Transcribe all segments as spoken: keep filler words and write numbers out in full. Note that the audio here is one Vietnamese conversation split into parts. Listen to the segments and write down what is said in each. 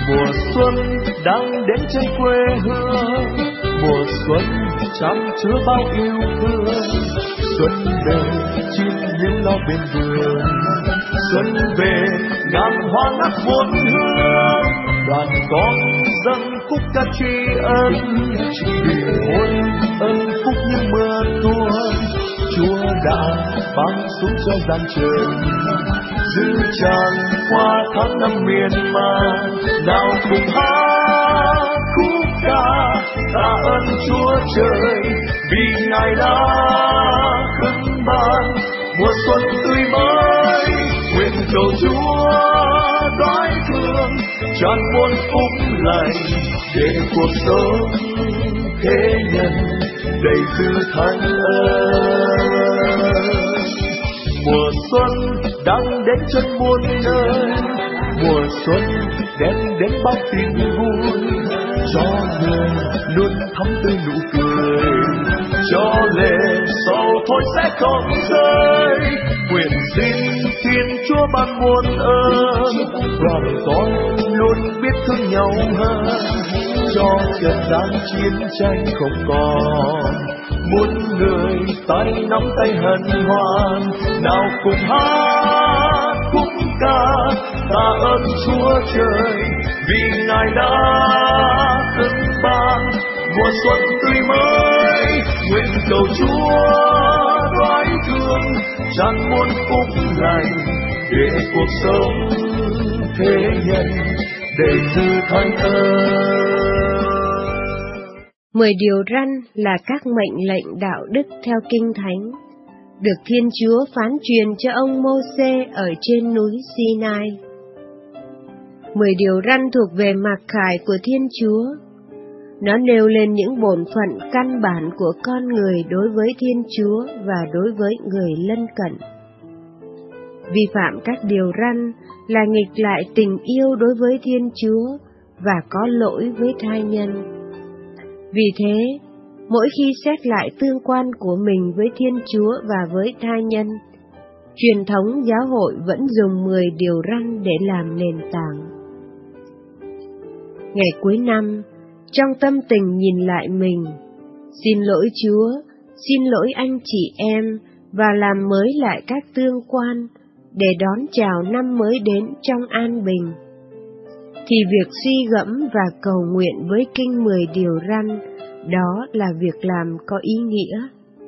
Mùa xuân đang đến trên quê hương, mùa xuân chan chứa bao yêu thương. Xuân về chim líu lo bên vườn, xuân về ngàn hoa ngát muôn hương. Đoàn con dâng khúc ca tri ân, vì muôn ân phúc như mưa tuôn. Chúa đã ban xuống cho gian trần, giữ tràn qua tháng năm miền man. Nào cùng hát khúc ca tạ ơn Chúa trời, vì Ngài đã khấn ban mùa xuân tươi mới. Nguyện cầu Chúa đoái thương, tràn muôn phúc lành, để cuộc sống thế nhân đầy dư thánh ơn. Mùa xuân đang đến chân muôn nơi, mùa xuân đem đến bao tin vui. Cho người luôn thắm tươi nụ cười, cho lệ sầu thôi sẽ không rơi. Nguyện xin Thiên Chúa ban muôn ơn, đoàn con luôn biết thương nhau hơn. Cho trần gian chiến tranh không còn, muôn người tay nắm tay hân hoan. Nào cùng hát khúc ca tạ ơn Chúa trời, vì Ngài đã khấn ban mùa xuân tươi mới. Nguyện cầu Chúa đoái thương, tràn muôn phúc lành, để cuộc sống thế nhân đầy dư thánh ơn. Mười điều răn là các mệnh lệnh đạo đức theo Kinh Thánh, được Thiên Chúa phán truyền cho ông Mô-sê ở trên núi Sinai. Mười điều răn thuộc về mặc khải của Thiên Chúa. Nó nêu lên những bổn phận căn bản của con người đối với Thiên Chúa và đối với người lân cận. Vi phạm các điều răn là nghịch lại tình yêu đối với Thiên Chúa và có lỗi với tha nhân. Vì thế, mỗi khi xét lại tương quan của mình với Thiên Chúa và với tha nhân, truyền thống giáo hội vẫn dùng mười điều răn để làm nền tảng. Ngày cuối năm, trong tâm tình nhìn lại mình, xin lỗi Chúa, xin lỗi anh chị em và làm mới lại các tương quan để đón chào năm mới đến trong an bình, thì việc suy gẫm và cầu nguyện với kinh mười điều răn, đó là việc làm có ý nghĩa.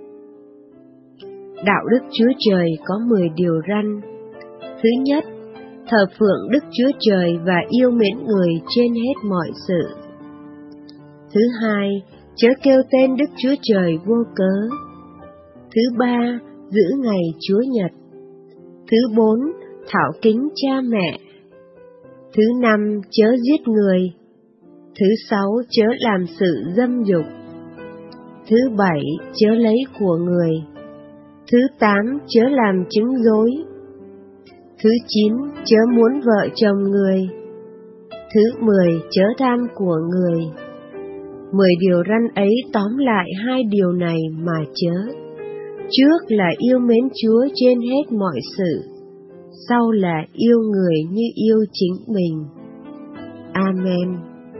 Đạo đức Chúa Trời có mười điều răn. Thứ nhất, thờ phượng Đức Chúa Trời và yêu mến người trên hết mọi sự. Thứ hai, chớ kêu tên Đức Chúa Trời vô cớ. Thứ ba, giữ ngày Chúa Nhật. Thứ bốn, thảo kính cha mẹ. Thứ năm, chớ giết người. Thứ sáu, chớ làm sự dâm dục. Thứ bảy, chớ lấy của người. Thứ tám, chớ làm chứng dối. Thứ chín, chớ muốn vợ chồng người. Thứ mười, chớ tham của người. Mười điều răn ấy tóm lại hai điều này mà chớ. Trước là yêu mến Chúa trên hết mọi sự, sau là yêu người như yêu chính mình. Amen.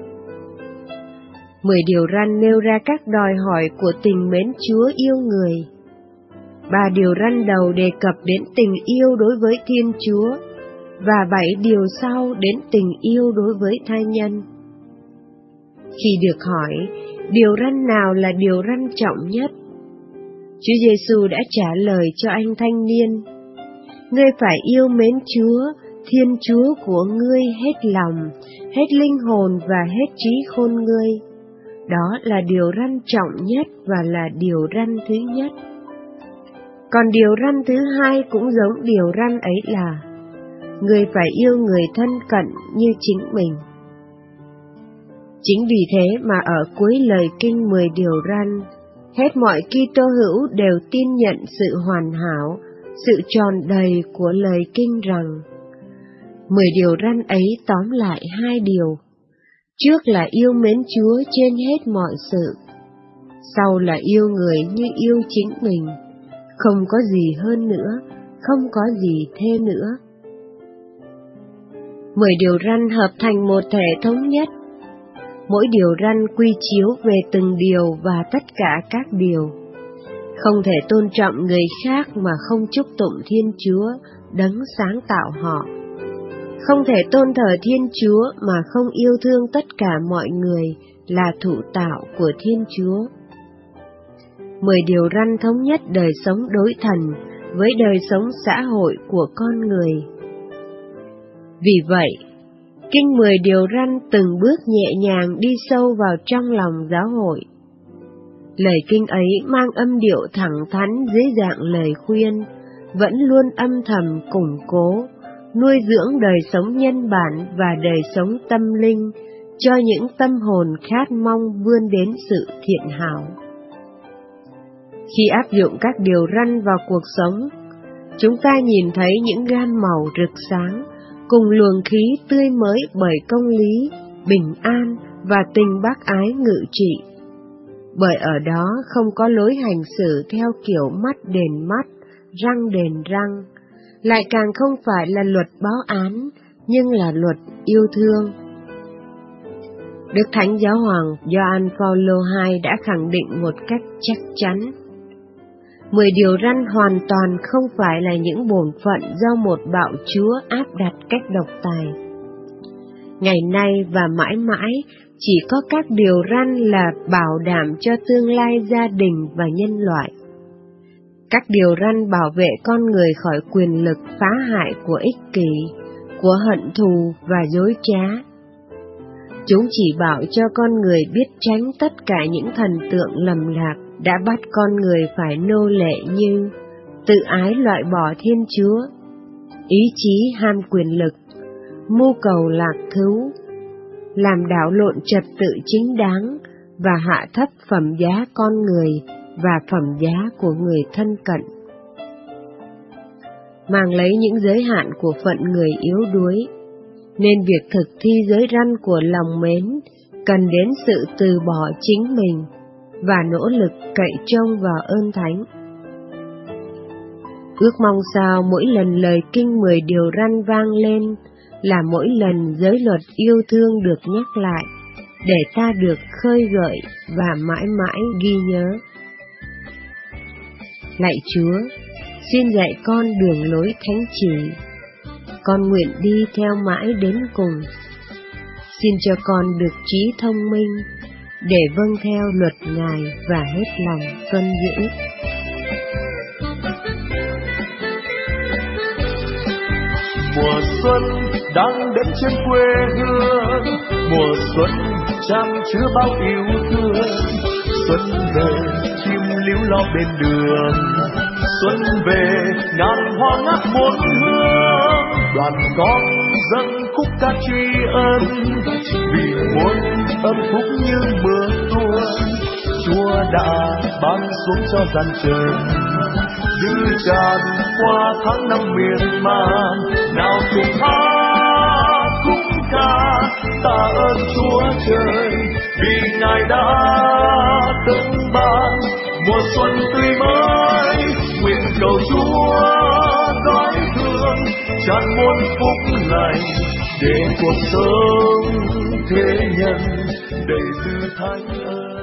Mười điều răn nêu ra các đòi hỏi của tình mến Chúa yêu người. Ba điều răn đầu đề cập đến tình yêu đối với Thiên Chúa, và bảy điều sau đến tình yêu đối với tha nhân. Khi được hỏi, điều răn nào là điều răn trọng nhất, Chúa Giêsu đã trả lời cho anh thanh niên: Ngươi phải yêu mến Chúa, Thiên Chúa của ngươi hết lòng, hết linh hồn và hết trí khôn ngươi. Đó là điều răn trọng nhất và là điều răn thứ nhất. Còn điều răn thứ hai cũng giống điều răn ấy là: Ngươi phải yêu người thân cận như chính mình. Chính vì thế mà ở cuối lời kinh mười điều răn, hết mọi Kitô hữu đều tin nhận sự hoàn hảo, sự tròn đầy của lời kinh rằng: Mười điều răn ấy tóm lại hai điều. Trước là yêu mến Chúa trên hết mọi sự, sau là yêu người như yêu chính mình, không có gì hơn nữa, không có gì thêm nữa. Mười điều răn hợp thành một thể thống nhất. Mỗi điều răn quy chiếu về từng điều và tất cả các điều. Không thể tôn trọng người khác mà không chúc tụng Thiên Chúa, đấng sáng tạo họ. Không thể tôn thờ Thiên Chúa mà không yêu thương tất cả mọi người là thụ tạo của Thiên Chúa. Mười điều răn thống nhất đời sống đối thần với đời sống xã hội của con người. Vì vậy, Kinh Mười Điều Răn từng bước nhẹ nhàng đi sâu vào trong lòng giáo hội. Lời kinh ấy mang âm điệu thẳng thắn dưới dạng lời khuyên, vẫn luôn âm thầm củng cố, nuôi dưỡng đời sống nhân bản và đời sống tâm linh cho những tâm hồn khát mong vươn đến sự thiện hảo. Khi áp dụng các điều răn vào cuộc sống, chúng ta nhìn thấy những gam màu rực sáng, cùng luồng khí tươi mới bởi công lý, bình an và tình bác ái ngự trị. Bởi ở đó không có lối hành xử theo kiểu mắt đền mắt, răng đền răng, lại càng không phải là luật báo án, nhưng là luật yêu thương. Đức Thánh Giáo hoàng Gioan Phaolô đệ nhị đã khẳng định một cách chắc chắn. Mười điều răn hoàn toàn không phải là những bổn phận do một bạo chúa áp đặt cách độc tài. Ngày nay và mãi mãi chỉ có các điều răn là bảo đảm cho tương lai gia đình và nhân loại. Các điều răn bảo vệ con người khỏi quyền lực phá hại của ích kỷ, của hận thù và dối trá. Chúng chỉ bảo cho con người biết tránh tất cả những thần tượng lầm lạc đã bắt con người phải nô lệ như tự ái loại bỏ Thiên Chúa, ý chí ham quyền lực, mưu cầu lạc thú, làm đảo lộn trật tự chính đáng và hạ thấp phẩm giá con người và phẩm giá của người thân cận. Mang lấy những giới hạn của phận người yếu đuối, nên việc thực thi giới răn của lòng mến cần đến sự từ bỏ chính mình và nỗ lực cậy trông vào ơn Thánh. Ước mong sao mỗi lần lời kinh mười điều răn vang lên là mỗi lần giới luật yêu thương được nhắc lại, để ta được khơi gợi và mãi mãi ghi nhớ. Lạy Chúa, xin dạy con đường lối thánh chỉ, con nguyện đi theo mãi đến cùng. Xin cho con được trí thông minh, để vâng theo luật Ngài và hết lòng tuân giữ. Mùa xuân đang đến trên quê hương, mùa xuân chan chứa bao yêu thương. Xuân về chim líu lo bên đường, xuân về ngàn hoa ngát muôn hương. Đoàn con dâng khúc ca tri ân, vì muôn ơn phúc như mưa tuôn. Chúa đã ban xuống cho gian trần, dư tràn qua tháng năm miên man. Nào cùng hát khúc ca tạ ơn Chúa Trời, vì Ngài đã từng ban mùa xuân tươi mới. Nguyện cầu Chúa gói thương tràn muôn phúc lành, để cuộc sống thế nhân đầy dư thánh ơn.